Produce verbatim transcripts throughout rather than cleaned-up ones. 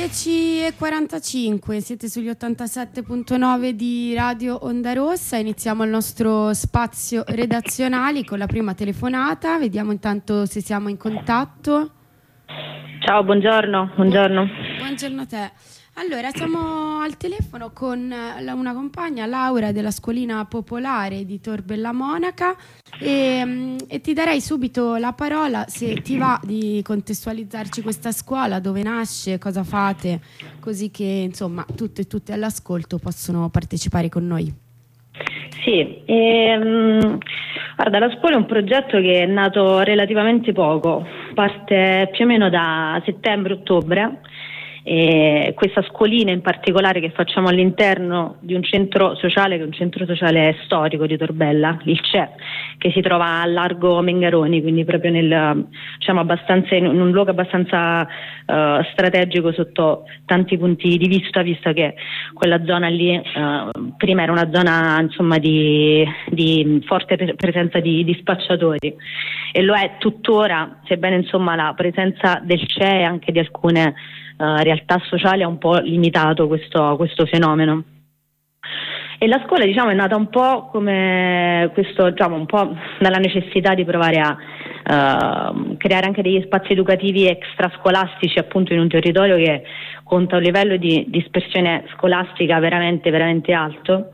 dieci e quarantacinque, siete sugli ottantasette virgola nove di Radio Onda Rossa. Iniziamo il nostro spazio redazionali con la prima telefonata. Vediamo intanto se siamo in contatto. Ciao, buongiorno. Buongiorno. Buongiorno a te. Allora, siamo al telefono con la, una compagna, Laura, della Scuolina Popolare di Tor Bella Monaca e, e ti darei subito la parola, se ti va, di contestualizzarci questa scuola, dove nasce, cosa fate, così che insomma tutte e tutte all'ascolto possono partecipare con noi. Sì, ehm, guarda, la scuola è un progetto che è nato relativamente poco, parte più o meno da settembre-ottobre. E questa scuolina in particolare che facciamo all'interno di un centro sociale, che è un centro sociale storico di Tor Bella, il C E, che si trova a largo Mengaroni, quindi proprio nel, diciamo, abbastanza in un luogo abbastanza uh, strategico sotto tanti punti di vista, visto che quella zona lì uh, prima era una zona, insomma, di, di forte pre- presenza di, di spacciatori, e lo è tuttora, sebbene insomma la presenza del C E e anche di alcune Uh, realtà sociali ha un po' limitato questo, questo fenomeno. E la scuola, diciamo, è nata un po' come questo, diciamo, un po' dalla necessità di provare a uh, creare anche degli spazi educativi extrascolastici, appunto, in un territorio che conta un livello di dispersione scolastica veramente, veramente alto.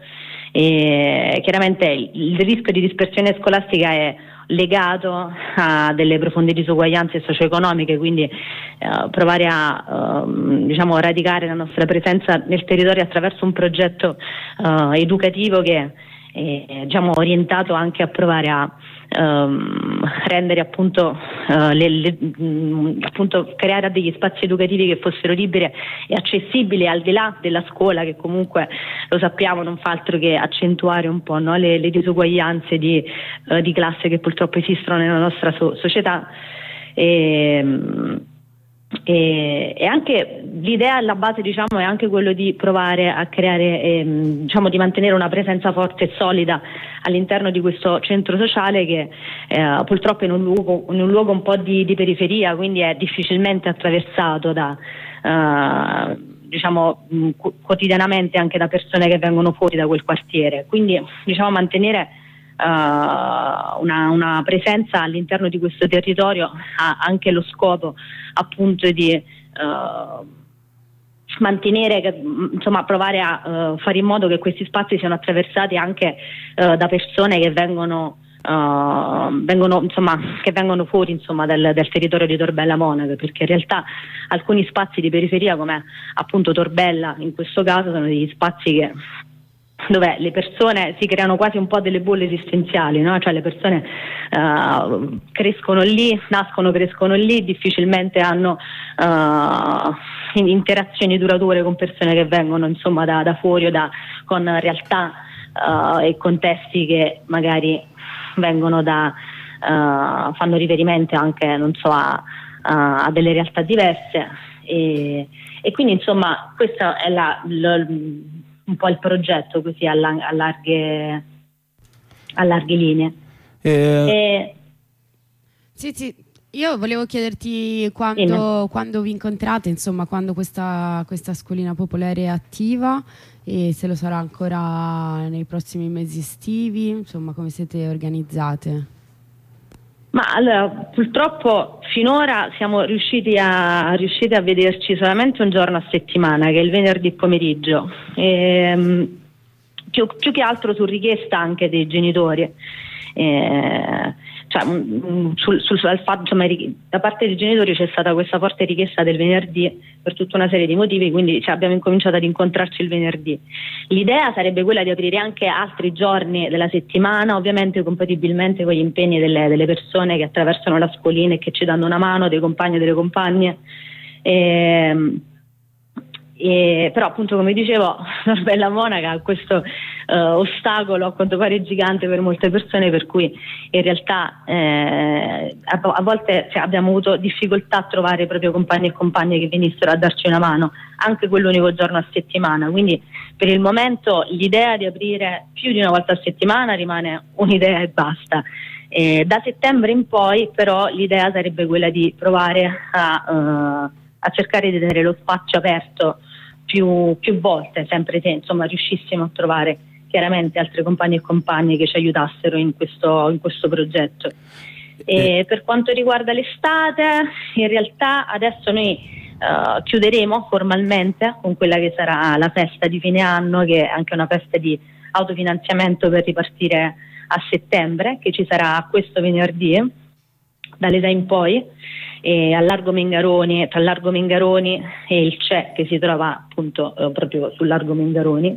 E chiaramente il rischio di dispersione scolastica è legato a delle profonde disuguaglianze socio-economiche, quindi eh, provare a eh, diciamo radicare la nostra presenza nel territorio attraverso un progetto eh, educativo che è, diciamo, orientato anche a provare a ehm, rendere appunto, eh, le, le, mh, appunto creare degli spazi educativi che fossero liberi e accessibili al di là della scuola, che comunque, lo sappiamo, non fa altro che accentuare un po', no, le, le disuguaglianze di, uh, di classe che purtroppo esistono nella nostra so- società. E, E, e anche l'idea alla base, diciamo, è anche quello di provare a creare, ehm, diciamo, di mantenere una presenza forte e solida all'interno di questo centro sociale che eh, purtroppo è in un luogo, in un luogo un po' di, di periferia, quindi è difficilmente attraversato da eh, diciamo mh, quotidianamente anche da persone che vengono fuori da quel quartiere, quindi, diciamo, mantenere Uh, una, una presenza all'interno di questo territorio ha anche lo scopo, appunto, di uh, mantenere, insomma, provare a uh, fare in modo che questi spazi siano attraversati anche uh, da persone che vengono Uh, vengono, insomma, che vengono fuori, insomma, dal, dal territorio di Tor Bella Monaca, perché in realtà alcuni spazi di periferia, come appunto Tor Bella in questo caso, sono degli spazi che dove le persone si creano quasi un po' delle bolle esistenziali, no? Cioè le persone uh, crescono lì, nascono, crescono lì, difficilmente hanno uh, interazioni durature con persone che vengono, insomma, da, da fuori o da, con realtà uh, e contesti che magari vengono da uh, fanno riferimento anche, non so, a, a delle realtà diverse, e, e quindi, insomma, questo è la, la un po' il progetto, così a, la, a larghe a larghe linee. Eh, e... Sì, sì, io volevo chiederti quando, quando vi incontrate, insomma, quando questa, questa scuolina popolare è attiva, e se lo sarà ancora nei prossimi mesi estivi, insomma, come siete organizzate? Ma allora, purtroppo finora siamo riusciti a, riusciti a vederci solamente un giorno a settimana, che è il venerdì pomeriggio, e, più, più che altro su richiesta anche dei genitori. E, cioè, sul, sul, sul fatto, insomma, da parte dei genitori c'è stata questa forte richiesta del venerdì per tutta una serie di motivi, quindi, cioè, abbiamo incominciato ad incontrarci il venerdì. L'idea sarebbe quella di aprire anche altri giorni della settimana, ovviamente compatibilmente con gli impegni delle, delle persone che attraversano la scuolina e che ci danno una mano, dei compagni e delle compagne. E, e, però, appunto, come dicevo, Tor Bella Monaca ha questo uh, ostacolo, a quanto pare gigante per molte persone, per cui in realtà eh, a, a volte, cioè, abbiamo avuto difficoltà a trovare proprio compagni e compagne che venissero a darci una mano anche quell'unico giorno a settimana. Quindi per il momento l'idea di aprire più di una volta a settimana rimane un'idea e basta. Eh, da settembre in poi però l'idea sarebbe quella di provare a uh, a cercare di tenere lo spazio aperto più, più volte, sempre se insomma riuscissimo a trovare chiaramente altri compagni e compagne che ci aiutassero in questo, in questo progetto. E per quanto riguarda l'estate, in realtà adesso noi Uh, chiuderemo formalmente con quella che sarà la festa di fine anno, che è anche una festa di autofinanziamento per ripartire a settembre, che ci sarà questo venerdì dalle sei in poi, e a Largo Mengaroni, tra Largo Mengaroni e il C E che si trova appunto eh, proprio sul Largo Mengaroni.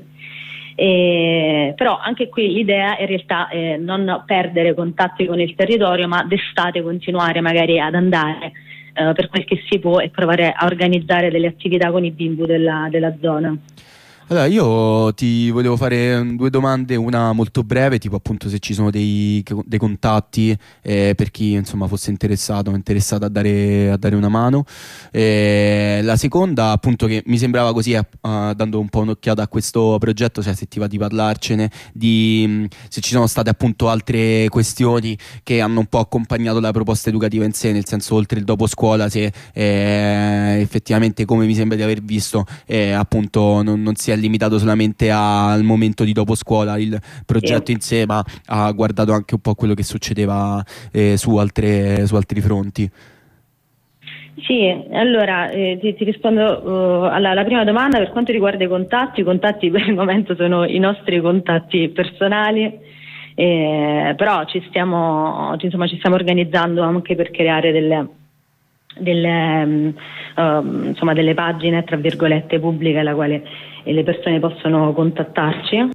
E, però anche qui l'idea in realtà è non perdere contatti con il territorio, ma d'estate continuare magari ad andare Uh, per quel che si può e provare a organizzare delle attività con i bimbi della, della zona. Allora, io ti volevo fare due domande, una molto breve, tipo appunto se ci sono dei, dei contatti eh, per chi insomma fosse interessato o interessata a dare, a dare una mano. Eh, la seconda, appunto, che mi sembrava così, eh, dando un po' un'occhiata a questo progetto, cioè se ti va di parlarcene, di se ci sono state appunto altre questioni che hanno un po' accompagnato la proposta educativa in sé, nel senso oltre il dopo scuola, se eh, effettivamente, come mi sembra di aver visto, eh, appunto non, non si è limitato solamente al momento di dopo scuola il progetto in sé, ma ha guardato anche un po' quello che succedeva eh, su, altre, su altri fronti. Sì, allora eh, ti, ti rispondo uh, alla, alla prima domanda. Per quanto riguarda i contatti, i contatti per il momento sono i nostri contatti personali, eh, però ci stiamo, insomma, ci stiamo organizzando anche per creare delle delle, um, um, insomma, delle pagine tra virgolette pubbliche alla quale le persone possono contattarci.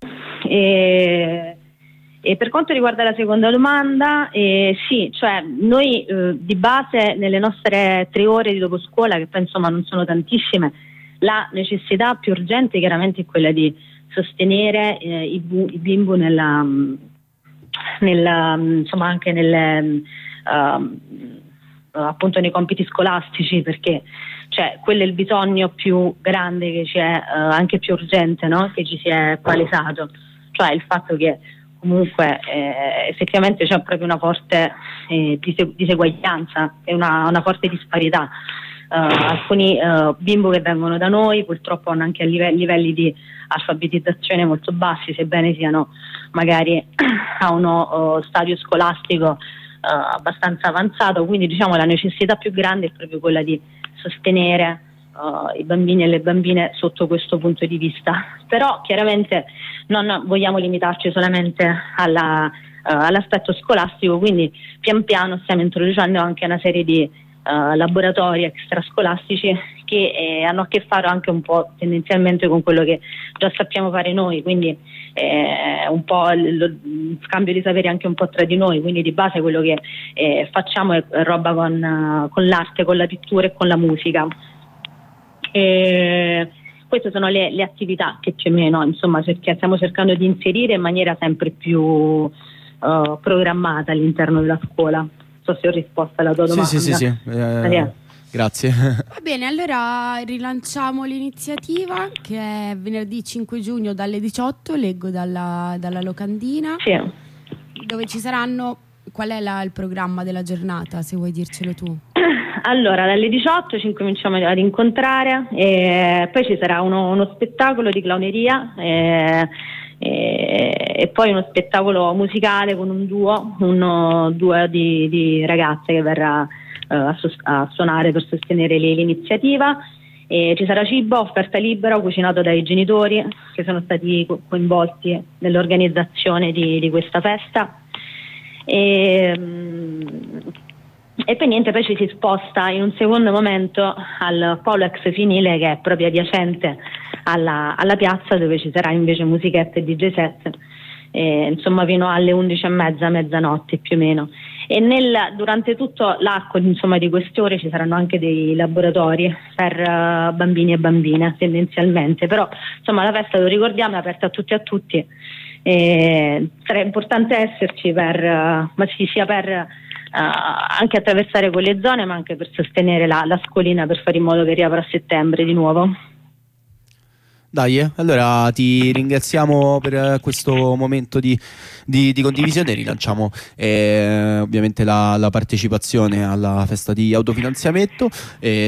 E, e per quanto riguarda la seconda domanda, eh, sì, cioè noi eh, di base nelle nostre tre ore di dopo scuola, che poi insomma non sono tantissime, la necessità più urgente chiaramente è quella di sostenere eh, i, i bimbi nella, nella insomma anche nelle uh, appunto nei compiti scolastici, perché cioè quello è il bisogno più grande che c'è, eh, anche più urgente, no? Che ci si è palesato, cioè il fatto che comunque eh, effettivamente c'è proprio una forte eh, dise- diseguaglianza e una, una forte disparità. Uh, alcuni uh, bimbi che vengono da noi purtroppo hanno anche live- livelli di alfabetizzazione molto bassi, sebbene siano magari a uno uh, stadio scolastico Uh, abbastanza avanzato, quindi diciamo la necessità più grande è proprio quella di sostenere uh, i bambini e le bambine sotto questo punto di vista. Però chiaramente non vogliamo limitarci solamente alla, uh, all'aspetto scolastico, quindi pian piano stiamo introducendo anche una serie di uh, laboratori extrascolastici che eh, hanno a che fare anche un po' tendenzialmente con quello che già sappiamo fare noi, quindi eh, un po' lo, lo scambio di saperi anche un po' tra di noi, quindi di base quello che eh, facciamo è roba con, uh, con l'arte, con la pittura e con la musica. E queste sono le, le attività che più o meno insomma cerchi, stiamo cercando di inserire in maniera sempre più uh, programmata all'interno della scuola. Non so se ho risposto alla tua domanda. Sì, sì, sì, sì. Eh... Grazie. Va bene, allora rilanciamo l'iniziativa che è venerdì cinque giugno dalle diciotto, leggo dalla, dalla locandina, sì. Dove ci saranno, qual è la, il programma della giornata, se vuoi dircelo tu? Allora, dalle diciotto ci cominciamo ad incontrare e poi ci sarà uno, uno spettacolo di clowneria e, e, e poi uno spettacolo musicale con un duo, un duo di, di ragazze che verrà A, a suonare per sostenere l'iniziativa. E ci sarà cibo, offerta libera, cucinato dai genitori che sono stati co- coinvolti nell'organizzazione di, di questa festa. E, e poi niente, poi ci si sposta in un secondo momento al polo ex finile, che è proprio adiacente alla, alla piazza, dove ci sarà invece musichetta e D J set, eh, insomma fino alle undici e mezza, mezzanotte più o meno. E nel, durante tutto l'arco insomma, di queste ore ci saranno anche dei laboratori per uh, bambini e bambine tendenzialmente, però insomma la festa, lo ricordiamo, è aperta a tutti e a tutti, e sarà importante esserci per, uh, ma sì, sia per uh, anche attraversare quelle zone, ma anche per sostenere la, la scolina, per fare in modo che riapra a settembre di nuovo. Dai, eh. Allora ti ringraziamo per questo momento di, di, di condivisione. Rilanciamo eh, ovviamente la, la partecipazione alla festa di autofinanziamento. Eh,